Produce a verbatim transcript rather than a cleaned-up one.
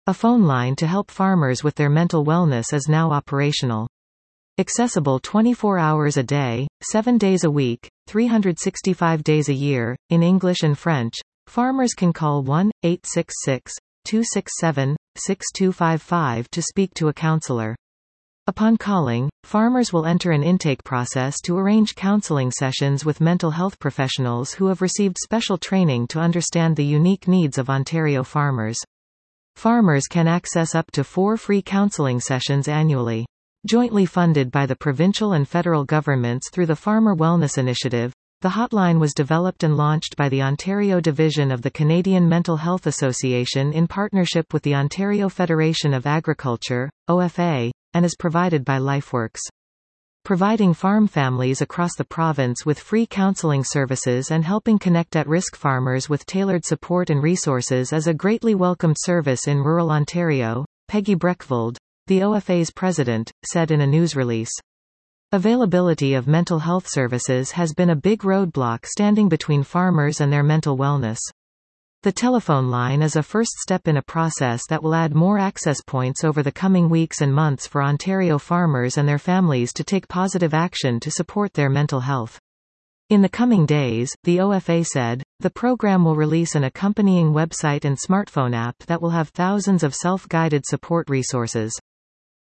A phone line to help farmers with their mental wellness is now operational. Accessible twenty-four hours a day, seven days a week, three hundred sixty-five days a year, in English and French, farmers can call one eight six six, two six seven, six two five five to speak to a counselor. Upon calling, farmers will enter an intake process to arrange counseling sessions with mental health professionals who have received special training to understand the unique needs of Ontario farmers. Farmers can access up to four free counseling sessions annually. Jointly funded by the provincial and federal governments through the Farmer Wellness Initiative, the hotline was developed and launched by the Ontario Division of the Canadian Mental Health Association in partnership with the Ontario Federation of Agriculture, O F A, and is provided by LifeWorks. Providing farm families across the province with free counseling services and helping connect at-risk farmers with tailored support and resources is a greatly welcomed service in rural Ontario, Peggy Breckvold, the O F A's president, said in a news release. Availability of mental health services has been a big roadblock standing between farmers and their mental wellness. The telephone line is a first step in a process that will add more access points over the coming weeks and months for Ontario farmers and their families to take positive action to support their mental health. In the coming days, the O F A said, the program will release an accompanying website and smartphone app that will have thousands of self-guided support resources.